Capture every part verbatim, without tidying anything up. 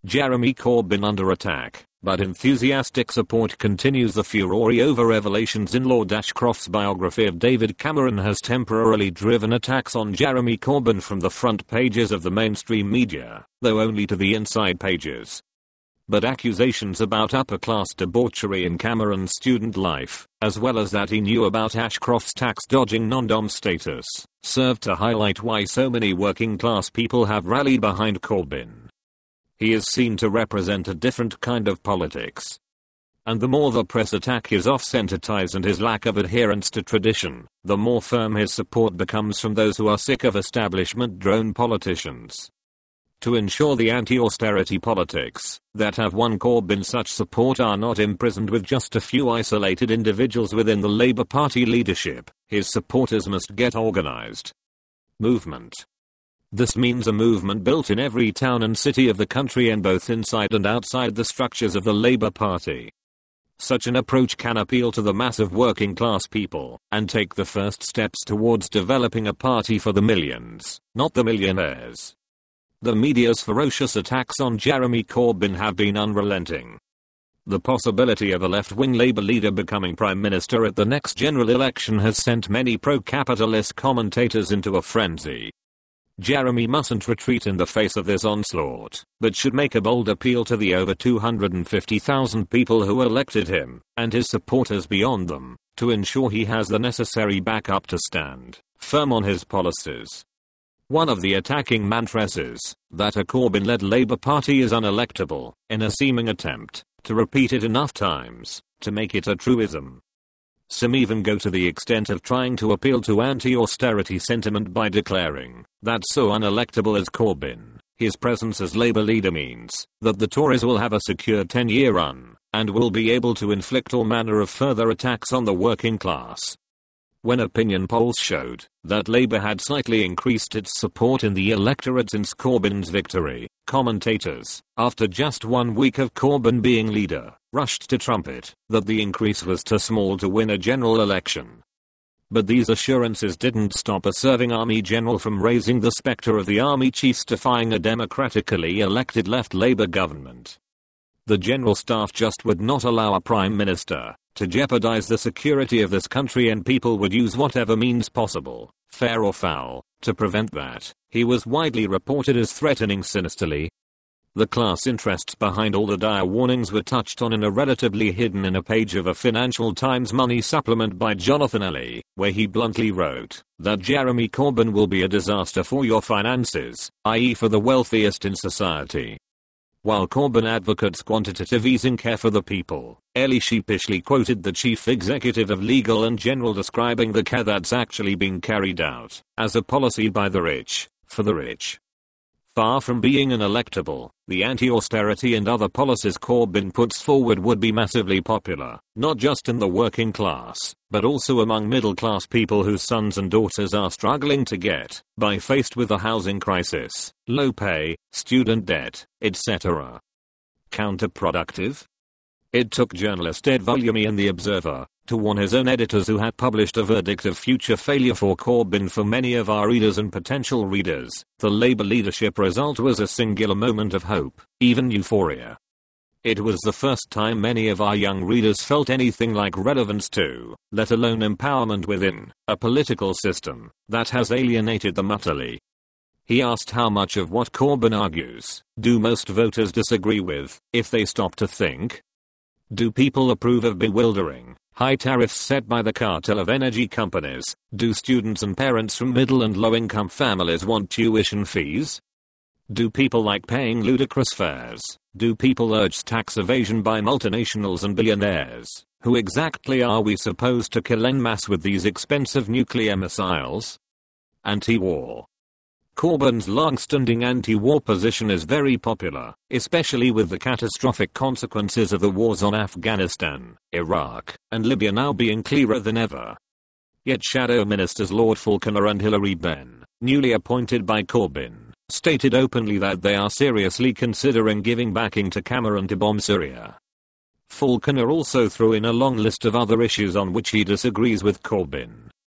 Jeremy Corbyn under attack, but enthusiastic support continues. The furore over revelations in Lord Ashcroft's biography of David Cameron has temporarily driven attacks on Jeremy Corbyn from the front pages of the mainstream media, though only to the inside pages. But accusations about upper-class debauchery in Cameron's student life, as well as that he knew about Ashcroft's tax-dodging non-dom status, serve to highlight why so many working-class people have rallied behind Corbyn. He is seen to represent a different kind of politics. And the more the press attack his off-centre ties and his lack of adherence to tradition, the more firm his support becomes from those who are sick of establishment drone politicians. To ensure the anti-austerity politics that have won Corbyn such support are not imprisoned with just a few isolated individuals within the Labour Party leadership, his supporters must get organised. Movement. This means a movement built in every town and city of the country and both inside and outside the structures of the Labour Party. Such an approach can appeal to the mass of working class people and take the first steps towards developing a party for the millions, not the millionaires. The media's ferocious attacks on Jeremy Corbyn have been unrelenting. The possibility of a left-wing Labour leader becoming Prime Minister at the next general election has sent many pro-capitalist commentators into a frenzy. Jeremy mustn't retreat in the face of this onslaught, but should make a bold appeal to the over two hundred fifty thousand people who elected him, and his supporters beyond them, to ensure he has the necessary backup to stand firm on his policies. One of the attacking mantras is that a Corbyn-led Labour Party is unelectable, in a seeming attempt to repeat it enough times to make it a truism. Some even go to the extent of trying to appeal to anti-austerity sentiment by declaring that so unelectable as Corbyn, his presence as Labour leader means that the Tories will have a secure ten-year run and will be able to inflict all manner of further attacks on the working class. When opinion polls showed that Labour had slightly increased its support in the electorate since Corbyn's victory, commentators, after just one week of Corbyn being leader, rushed to trumpet that the increase was too small to win a general election. But these assurances didn't stop a serving army general from raising the spectre of the army chiefs defying a democratically elected left Labour government. The General Staff just would not allow a Prime Minister to jeopardize the security of this country, and people would use whatever means possible, fair or foul, to prevent that. He was widely reported as threatening sinisterly. The class interests behind all the dire warnings were touched on in a relatively hidden in a page of a Financial Times money supplement by Jonathan Ellie, where he bluntly wrote that Jeremy Corbyn will be a disaster for your finances, that is for the wealthiest in society. While Corbyn advocates quantitative easing care for the people, Ellie sheepishly quoted the chief executive of Legal and General describing the care that's actually being carried out as a policy by the rich, for the rich. Far from being unelectable, the anti-austerity and other policies Corbyn puts forward would be massively popular, not just in the working class, but also among middle-class people whose sons and daughters are struggling to get by faced with a housing crisis, low pay, student debt, et cetera. Counterproductive? It took journalist Ed Vulliamy in The Observer to warn his own editors, who had published a verdict of future failure for Corbyn. For many of our readers and potential readers, the Labour leadership result was a singular moment of hope, even euphoria. It was the first time many of our young readers felt anything like relevance to, let alone empowerment within, a political system that has alienated them utterly. He asked how much of what Corbyn argues do most voters disagree with, if they stop to think. Do people approve of bewildering high tariffs set by the cartel of energy companies? Do students and parents from middle and low-income families want tuition fees? Do people like paying ludicrous fares? Do people urge tax evasion by multinationals and billionaires? Who exactly are we supposed to kill en masse with these expensive nuclear missiles? Anti-war. Corbyn's long-standing anti-war position is very popular, especially with the catastrophic consequences of the wars on Afghanistan, Iraq, and Libya now being clearer than ever. Yet Shadow Ministers Lord Falconer and Hilary Benn, newly appointed by Corbyn, stated openly that they are seriously considering giving backing to Cameron to bomb Syria. Falconer also threw in a long list of other issues on which he disagrees with Corbyn.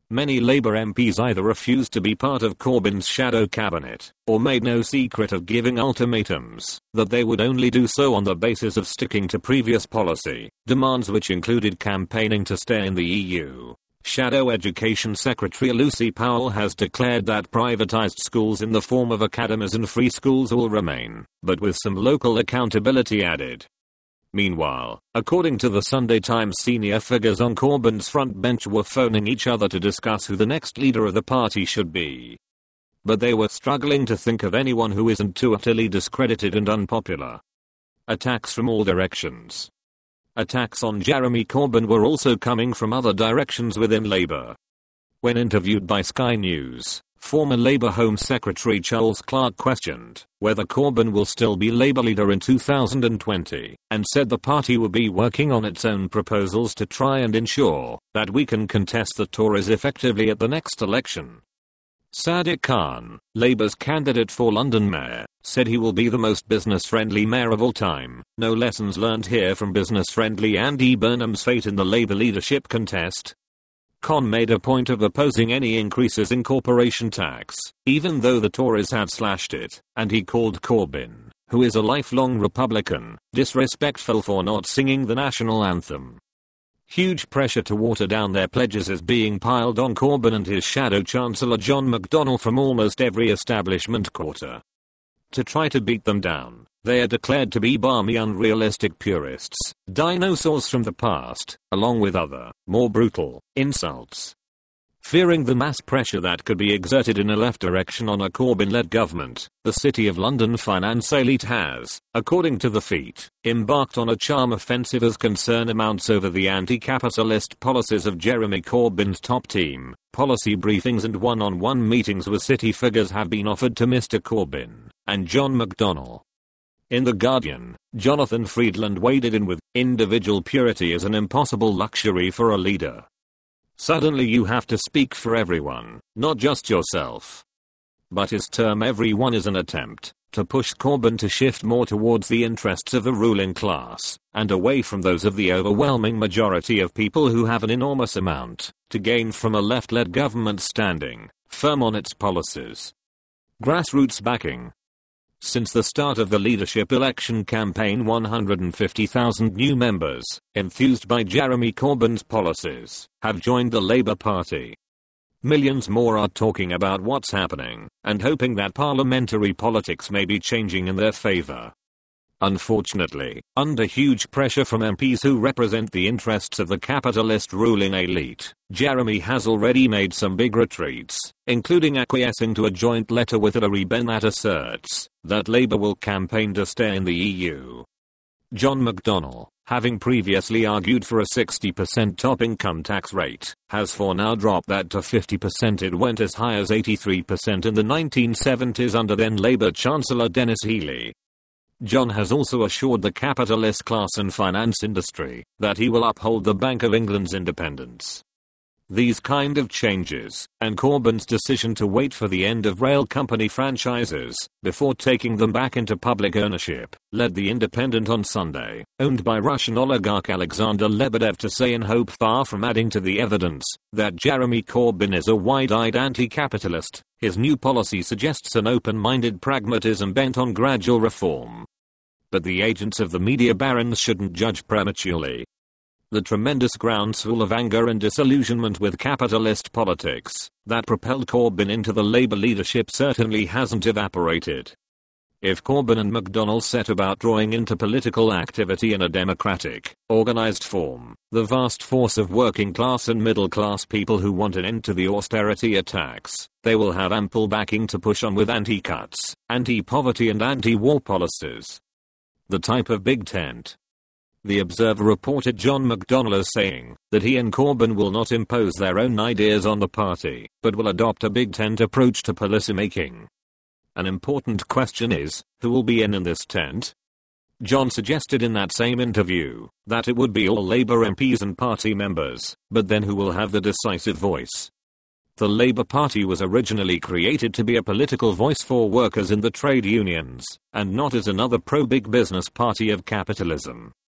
Many Labour M Ps either refused to be part of Corbyn's shadow cabinet, or made no secret of giving ultimatums that they would only do so on the basis of sticking to previous policy, demands which included campaigning to stay in the E U. Shadow Education Secretary Lucy Powell has declared that privatised schools in the form of academies and free schools will remain, but with some local accountability added. Meanwhile, according to the Sunday Times, senior figures on Corbyn's front bench were phoning each other to discuss who the next leader of the party should be. But they were struggling to think of anyone who isn't too utterly discredited and unpopular. Attacks from all directions. Attacks on Jeremy Corbyn were also coming from other directions within Labour. When interviewed by Sky News, former Labour Home Secretary Charles Clarke questioned whether Corbyn will still be Labour leader in two thousand twenty, and said the party will be working on its own proposals to try and ensure that we can contest the Tories effectively at the next election. Sadiq Khan, Labour's candidate for London Mayor, said he will be the most business-friendly mayor of all time. No lessons learned here from business-friendly Andy Burnham's fate in the Labour leadership contest. Khan made a point of opposing any increases in corporation tax, even though the Tories had slashed it, and he called Corbyn, who is a lifelong Republican, disrespectful for not singing the national anthem. Huge pressure to water down their pledges is being piled on Corbyn and his shadow chancellor John McDonnell from almost every establishment quarter. To try to beat them down, they are declared to be balmy unrealistic purists, dinosaurs from the past, along with other, more brutal, insults. Fearing the mass pressure that could be exerted in a left direction on a Corbyn-led government, the City of London finance elite has, according to The Feet, embarked on a charm offensive as concern amounts over the anti-capitalist policies of Jeremy Corbyn's top team. Policy briefings and one-on-one meetings with city figures have been offered to Mister Corbyn and John McDonnell. In The Guardian, Jonathan Freedland waded in with, individual purity is an impossible luxury for a leader. Suddenly you have to speak for everyone, not just yourself. But his term everyone is an attempt to push Corbyn to shift more towards the interests of the ruling class, and away from those of the overwhelming majority of people who have an enormous amount to gain from a left-led government standing firm on its policies. Grassroots backing. Since the start of the leadership election campaign, one hundred fifty thousand new members, enthused by Jeremy Corbyn's policies, have joined the Labour Party. Millions more are talking about what's happening, and hoping that parliamentary politics may be changing in their favour. Unfortunately, under huge pressure from M Ps who represent the interests of the capitalist ruling elite, Jeremy has already made some big retreats, including acquiescing to a joint letter with Hilary Benn that asserts that Labour will campaign to stay in the E U. John McDonnell, having previously argued for a sixty percent top income tax rate, has for now dropped that to fifty percent. It went as high as eighty-three percent in the nineteen seventies under then Labour Chancellor Denis Healey. John has also assured the capitalist class and finance industry that he will uphold the Bank of England's independence. These kind of changes, and Corbyn's decision to wait for the end of rail company franchises before taking them back into public ownership, led The Independent on Sunday, owned by Russian oligarch Alexander Lebedev, to say in hope, far from adding to the evidence, that Jeremy Corbyn is a wide-eyed anti-capitalist. His new policy suggests an open-minded pragmatism bent on gradual reform. But the agents of the media barons shouldn't judge prematurely. The tremendous groundswell of anger and disillusionment with capitalist politics that propelled Corbyn into the Labour leadership certainly hasn't evaporated. If Corbyn and McDonnell set about drawing into political activity in a democratic, organised form, the vast force of working class and middle class people who want an end to the austerity attacks, they will have ample backing to push on with anti-cuts, anti-poverty and anti-war policies. The type of big tent. The Observer reported John McDonnell as saying that he and Corbyn will not impose their own ideas on the party, but will adopt a big tent approach to policymaking. An important question is, who will be in in this tent? John suggested in that same interview that it would be all Labour M Ps and party members, but then who will have the decisive voice? The Labour Party was originally created to be a political voice for workers in the trade unions, and not as another pro-big business party of capitalism.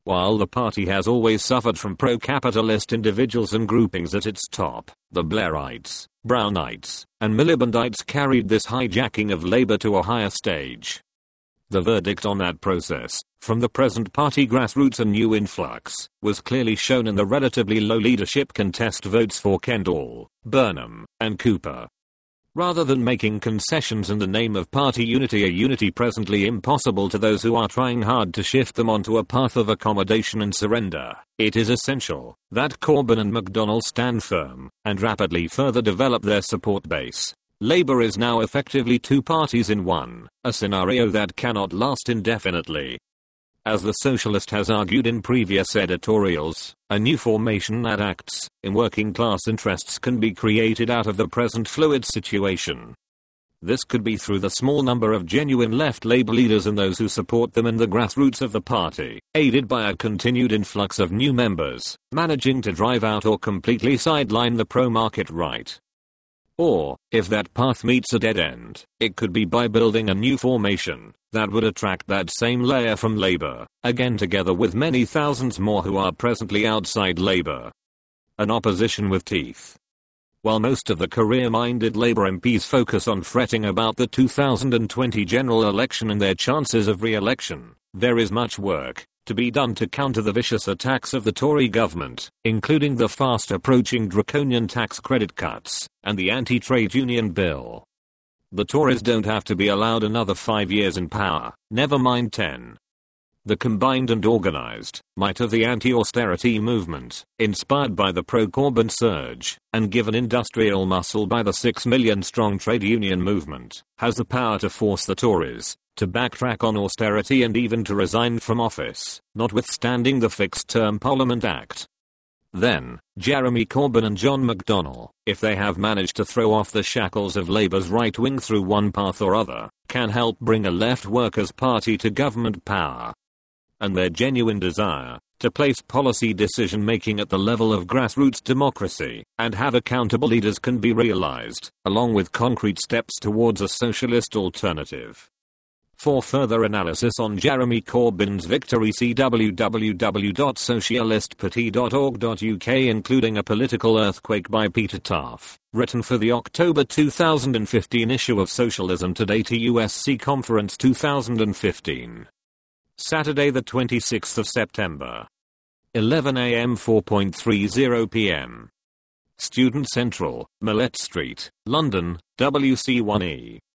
While the party has always suffered from pro-capitalist individuals and groupings at its top, the Blairites, Brownites, and Milibandites carried this hijacking of Labour to a higher stage. The verdict on that process, from the present party grassroots and new influx, was clearly shown in the relatively low leadership contest votes for Kendall, Burnham, and Cooper. Rather than making concessions in the name of party unity, a unity presently impossible to those who are trying hard to shift them onto a path of accommodation and surrender, it is essential that Corbyn and McDonnell stand firm and rapidly further develop their support base. Labour is now effectively two parties in one, a scenario that cannot last indefinitely. As the Socialist has argued in previous editorials, a new formation that acts in working class interests can be created out of the present fluid situation. This could be through the small number of genuine left Labour leaders and those who support them in the grassroots of the party, aided by a continued influx of new members, managing to drive out or completely sideline the pro-market right. Or, if that path meets a dead end, it could be by building a new formation that would attract that same layer from Labour, again together with many thousands more who are presently outside Labour. An opposition with teeth. While most of the career-minded Labour M Ps focus on fretting about the two thousand twenty general election and their chances of re-election, there is much work to be done to counter the vicious attacks of the Tory government, including the fast-approaching draconian tax credit cuts and the anti-trade union bill. The Tories don't have to be allowed another five years in power, never mind ten. The combined and organized might of the anti-austerity movement, inspired by the pro-Corbyn surge, and given industrial muscle by the six million strong trade union movement, has the power to force the Tories to backtrack on austerity and even to resign from office, notwithstanding the Fixed-Term Parliament Act. Then, Jeremy Corbyn and John McDonnell, if they have managed to throw off the shackles of Labour's right wing through one path or other, can help bring a left workers' party to government power. And their genuine desire to place policy decision making at the level of grassroots democracy and have accountable leaders can be realized, along with concrete steps towards a socialist alternative. For further analysis on Jeremy Corbyn's victory, see w w w dot socialist party dot org dot u k, including A Political Earthquake by Peter Taff, written for the October two thousand fifteen issue of Socialism Today to U S C Conference two thousand fifteen. Saturday the twenty-sixth of September. eleven a m four point three zero p m Student Central, Millett Street, London, W C one E.